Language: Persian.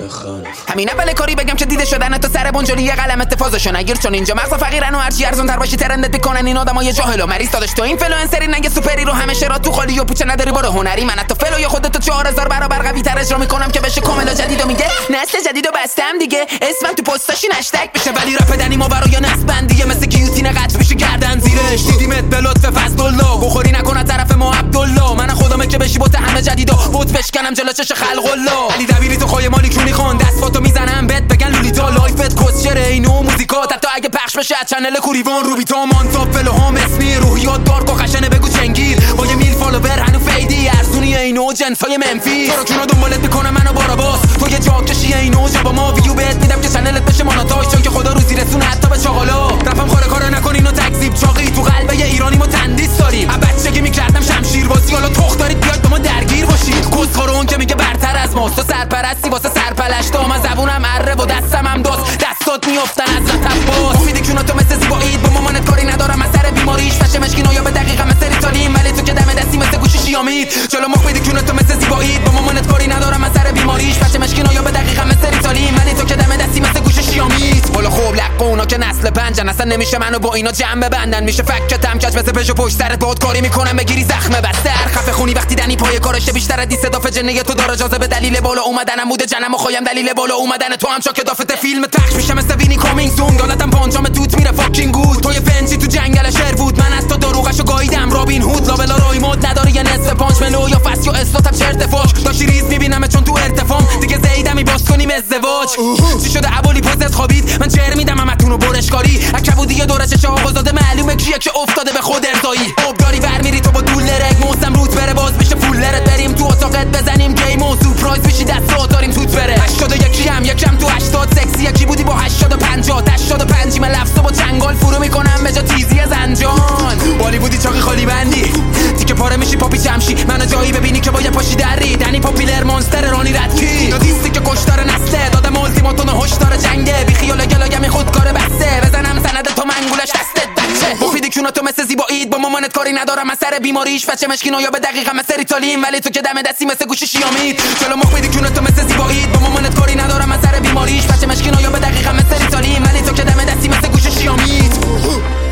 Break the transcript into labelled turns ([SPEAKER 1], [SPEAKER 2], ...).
[SPEAKER 1] همین اول کاری بگم که دیده شدن تو سر بنجلی یه قلم اتفاضشو نگیر، چون اینجا مغز فقیرن و هرچی ارزون تر باشی ترندت میکنن این آدمای جاهل و مریض. داداش تو اینفلوئنسری نگه سوپری رو همه شرا تو خالی و پوچه نداری برو هنری. من حتی فلوی خودتو 4000 برابر قوی تر اجرا میکنم که بشه کاملا جدید و میگه نسل جدیدو بستم دیگه، اسمم تو پستاشی نشتگ بشه، ولی رپ دنی ما برای نس بندیه مثل گیوتین قطع میشه گردن زیرش. دیدیمت به لطف فضل‌الله بخوری نکنه طرف ما عبدالله، من خودمه که بشی بوت همه جدیدا بوت بشکنم جلو چش خلق الله. علی دبیری تو خای مالی کونی خون دستاتو میزنم بهت بگن لولیتا لایفت کسچره اینو موزیکات حتی اگه پخش بشه از چنل کوریوان روبیتا مانتاپ فلوهام اسمی روحیات دارک و خشنه بگو چنگیر با یه میل فالوور هنو فیدی ارزونی اینو جنسای منفی تو رو چونو دنبالت میکنه منو باراباس تو یه جاکشی اینو جا با ما ویو بهت میدم که چنلت بشه ماناتاژ چون که خدا روزی رسونه حتی به چاقالا. رپم خاره کارا نکنین و تکذیب چاقی تو قلبه ایرانی ما تندیس داریم. بچگی میکردم شمشیر بازی حالا تخت دارید بیاید با ما درگیر باشید. کسخور اون که میگه برتر از ماست تو سرپرستی واسه سرپلشتا من زبونم اره و دستم هم داست دستات میافتن از رتباس میدی کونه تو مثل زیبایید با مامانت کاری ندارم از سر بیماریش فشه مشکینا یا به دقیقه مثل ریتالین ولی تو که دم دستی مثل گوشی شیامید جلو مخ میدی کونه تو مثل زیبایید با مامانت کاری ندارم از سر بیماریش فشه مشکینا یا به دقیقه مثل ریتالین ولی تو که دم دستی مثل گوشی شیامید. حالا خوب لق اونا که نسل پنجن اصلا نمیشه منو با اینا جمع ببندن میشه فکتم کج مثل پژو پشت سرت باهات کاری میکنم بگیری زخم بسته خفه خونی وقتی دنی پای کارش بیشتر از صدا جنیه تو داره جاذبه دلیل بالا اومدنم بوده جنم و خوایم دلیل بالا اومدن تو هم چاک دافته فیلم پخش میشه مثل وینی کامینگ سون دولتم پانجام توت میره فاکینگ گود تو یه فنجی تو جنگل شهر بود من از تو دروغشو گاییدم رابین هود لابلا رای مود نداره یه نصف پانچ ملو یا فاس یا استاتم چرت فاک داشتی ریز میبینم چون تو ارتفاعم دیگه زیدمی باز کنیم ازدواج چی شده ابولی پوزت خوابید من چهر میدم همتون برشکاری اکبودی دوره چه آقازاده معلومه کیه که افتاده به خود ارضایی آبداری برمیری تو با دولرک موسم روت بره باز بشه فولرت بریم تو اتاقت بزنیم گیم و سورپرایز بشی دست داریم توت بره 81 هم یکم تو 80 سکسی یکی بودی با 80 و 50 85 من لفظو با چنگال فرو میکنم به جا تیزی زنجان بالی بودی چاقی خالی بندی تیکه پاره میشی پاپی چمشی منو جایی ببینی که با یه پاشی دری دنی پاپیلر مونستر رانی ردکی نوتیستی که کشتار نسته دادم التیماتون هشدار جنگه بی خیال گلاگمی خودکار بسته بزنم سند تو منگولش دستت بچه مفیدی کونه تو مثل زیبایید با مامانت کاری ندارم از سر بیماریش بچه مشکینو یا به دقیقه مثل ریتالین ولی تو که دم دستی مثل گوشی شیامید جلو مفیدی کونه تو مثل زیبایید با مامانت کاری ندارم از سر بیماریش بچه مشکینو یا به دقیقه مثل ریتالین ولی تو که دم دستی مثل گوشی شیامید